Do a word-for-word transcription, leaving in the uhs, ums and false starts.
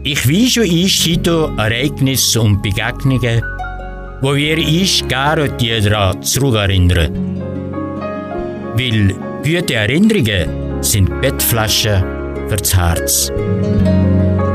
Ich weiß schon ist Ereignisse und Begegnungen, wo wir uns gerne daran zurückerinnern. Weil gute Erinnerungen sind Bettflaschen fürs Herz.